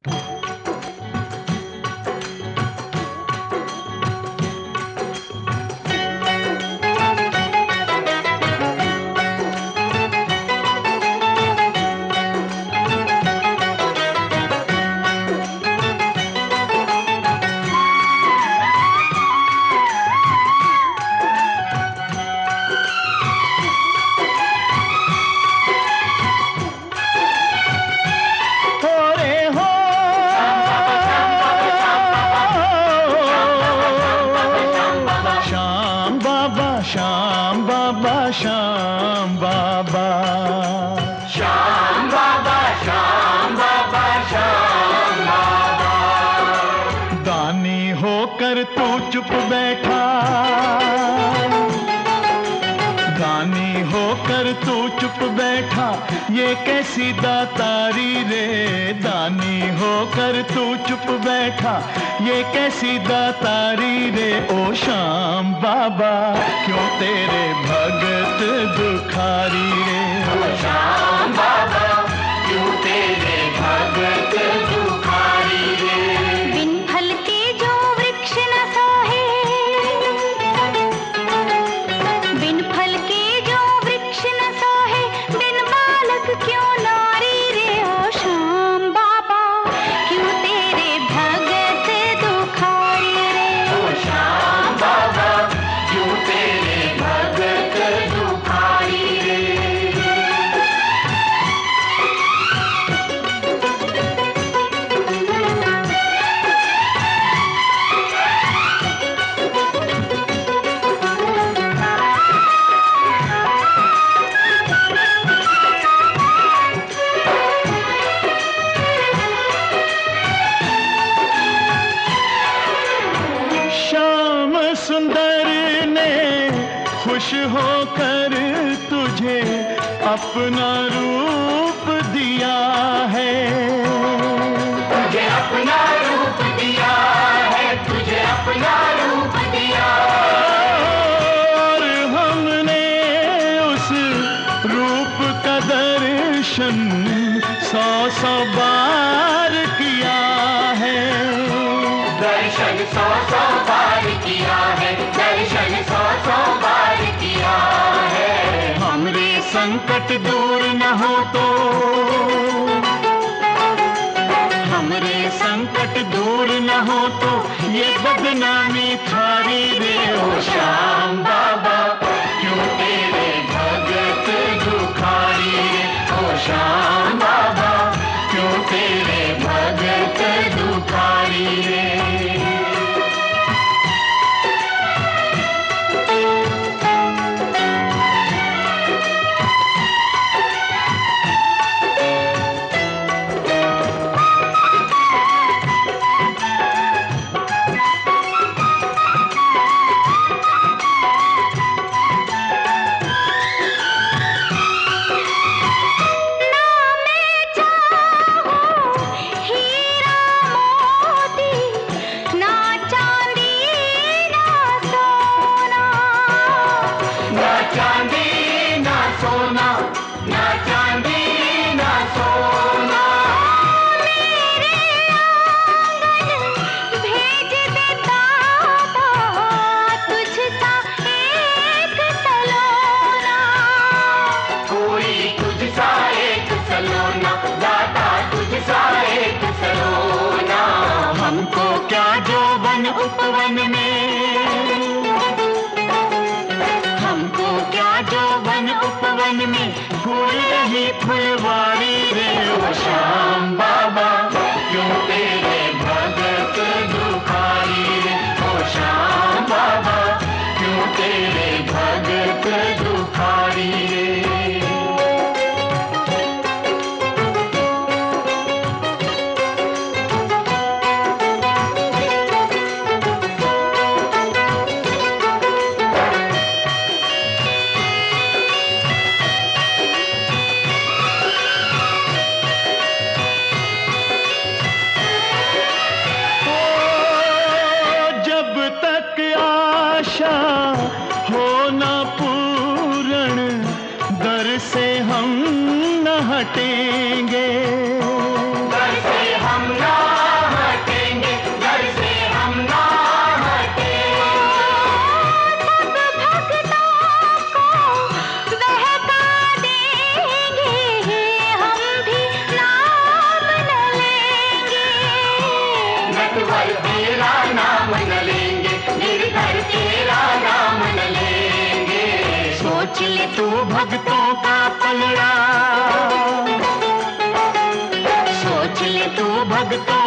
श्याम बाबा श्याम बाबा श्याम बाबा श्याम बाबा श्याम बाबा। दानी होकर तू चुप बैठा, दानी होकर तू चुप बैठा, ये कैसी दातारी रे। दानी होकर तू चुप बैठा, ये कैसी दातारी रे। ओ श्याम बाबा क्यों तेरे भगत दुखारी रे। ओ श्याम बाबा क्यों तेरे भगत दुखारी रे। बिन फल के जो वृक्ष न सोहे, बिन फल के जो वृक्ष न सोहे, बिन बालक क्यों नारी रे। ओ श्याम बाबा क्यों तेरे भगत दुखारी रे। ओ श्याम बाबा क्यों तेरे भगत दुखारी रे। श्याम सुंदर ने खुश होकर तुझे अपना रूप दिया है। तुझे अपना रूप दिया है, तुझे अपना रूप दिया। और हमने उस रूप का दर्शन 100 बार किया है। दर्शन 100 बार किया है, दर्शन 100 बार किया है। हमरे संकट दूर न हो तो, हमरे संकट दूर न हो तो, ये बदनामी थारी रे। ओ श्याम बाबा क्यों तेरे भगत दुखारी रे। ओ श्याम बाबा क्यों तेरे भगत दुखारी रे। ना मैं चाहूं हीरा तेरा नाम न लेंगे। सोच ले तू भक्तों का पलड़ा, सोच ले तू भक्तों